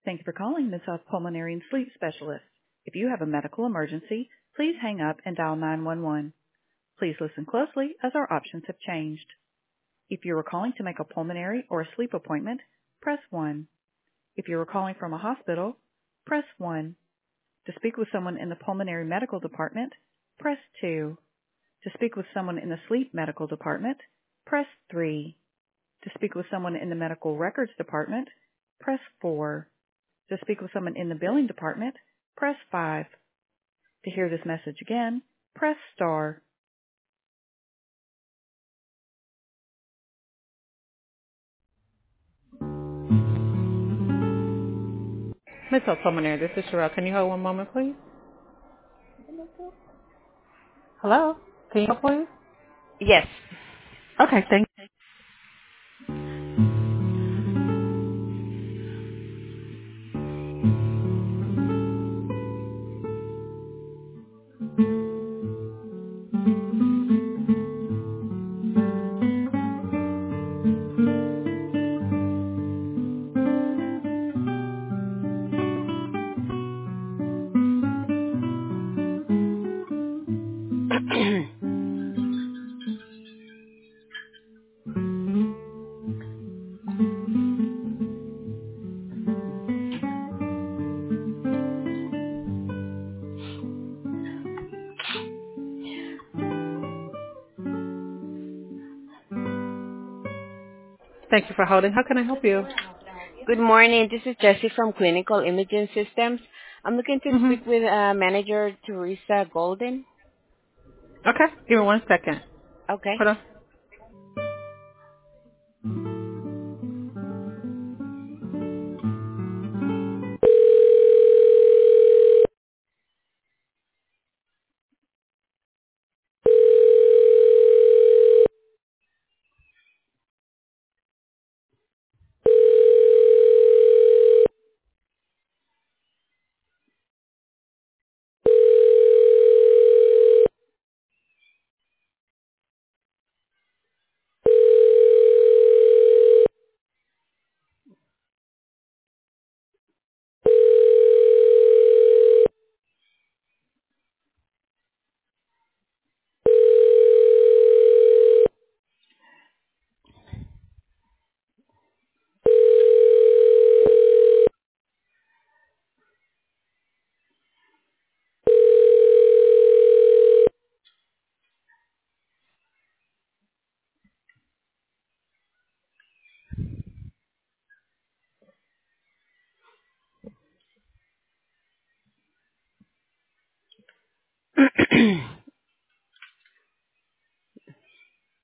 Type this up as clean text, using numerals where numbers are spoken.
Thank you for calling Mid-South Pulmonary and Sleep Specialist. If you have a medical emergency, please hang up and dial 911. Please listen closely as our options have changed. If you are calling to make a pulmonary or a sleep appointment, press 1. If you are calling from a hospital, press 1. To speak with someone in the pulmonary medical department, press 2. To speak with someone in the sleep medical department, press 3. To speak with someone in the medical records department, press 4. To speak with someone in the billing department, press 5. To hear this message again, press star. Miss Pulmonary, this is Sherelle. Can you hold one moment, please? Hello? Can you hold, please? Yes. Okay, thank you for holding. How can I help you? Good morning. This is Jessie from Clinical Imaging Systems. I'm looking to Mm-hmm. speak with Manager Teresa Golden. Okay, give me 1 second. Okay. Hold on.